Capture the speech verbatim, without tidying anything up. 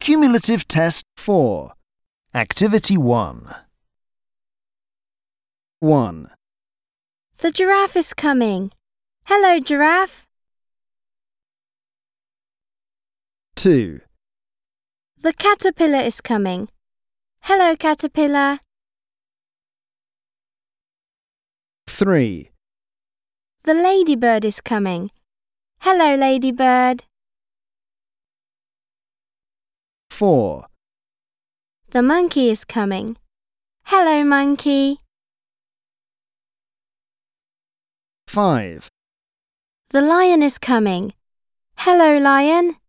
Cumulative Test four. Activity one. one. The giraffe is coming. Hello, giraffe. two. The caterpillar is coming. Hello, caterpillar. three. The ladybird is coming. Hello, ladybird. four. The monkey is coming. Hello, monkey. five. The lion is coming. Hello, lion.